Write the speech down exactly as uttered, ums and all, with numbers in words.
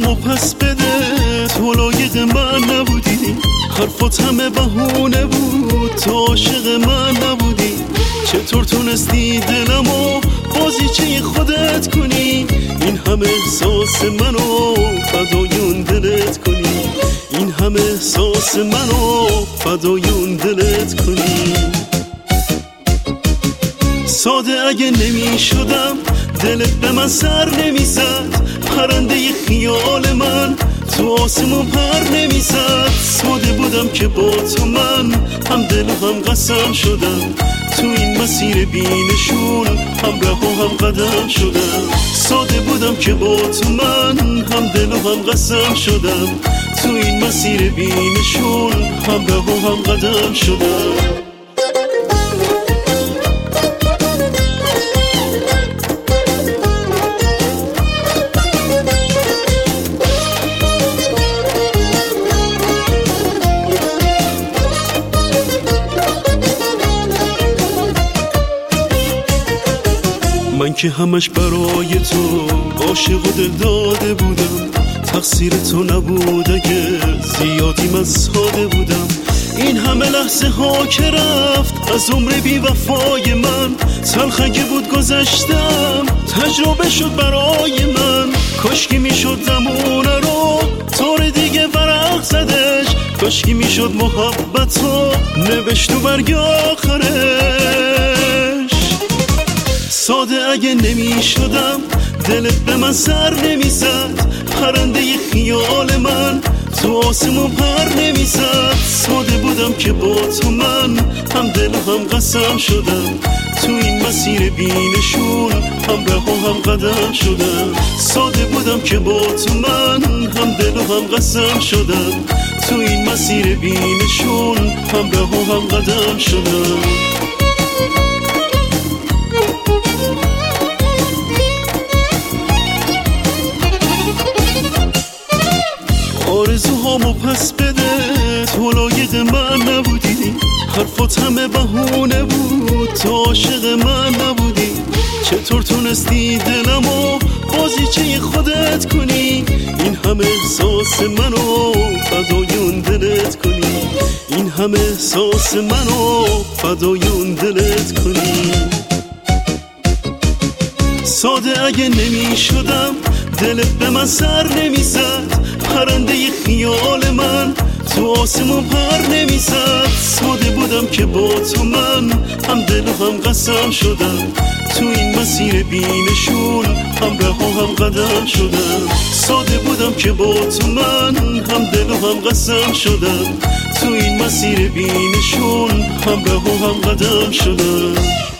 آرزوهامو پس بده، تو لایق من نبودی، حرفات همه بهونه بود، تو عاشق من نبودی. چطور تونستی دلمو بازیچه خودت کنی، این همه احساس منو فدای اون دلت کنی، این همه احساس منو فدای اون دلت کنی. ساده اگه نمی شدم دلت به من سر نمی زد، پرنده خیال من تو آسمون پر نمی زد. ساده بودم که با تو من هم دل و هم قسم شدم، تو این مسیر بینشون هم ره و هم قدم شدم. ساده بودم که با تو من هم دل و هم قسم شدم، تو این مسیر بینشون هم ره و هم قدم شدم. من که همش برای تو عاشق و دل داده بودم، تقصیر تو نبود اگه زیادی من ساده بودم. این همه لحظه ها که رفت از عمر بی وفای من، تلخ اگه بود گذشتم تجربه شد برای من. کاشکی میشد زمونه رو طور دیگه ورق زدش، کاشکی میشد محبت رو نوشت و برگ آخرش. ساده اگه نمی شدم دلت به من سر نمی زد، پرنده خیال من تو آسمون پر نمی زد. ساده بودم که با تو من هم دل و هم قسم شدم، تو این مسیر بینشون هم ره و هم قدم شدم. ساده بودم که با تو من هم دل و هم قسم شدم، تو این مسیر بینشون هم ره و هم قدم شدم. آرزوهامو پس بده، تو لایق من نبودی، حرفات همه بهونه بود، تو عاشق من نبودی. چطور تونستی دلمو بازیچه خودت کنی، این همه احساس منو فدای اون دلت کنی، این همه احساس منو فدای اون دلت کنی. ساده اگه نمی شدم دلت به من سر نمی زد، پرنده خیال من تو آسمون پر نمی زد. ساده بودم که با تو من هم دل و هم قسم شدم، تو این مسیر بینشون هم ره و هم قدم شدم. ساده بودم که با تو من هم دل و هم قسم شدم، تو این مسیر بینشون هم ره و هم قدم شدم.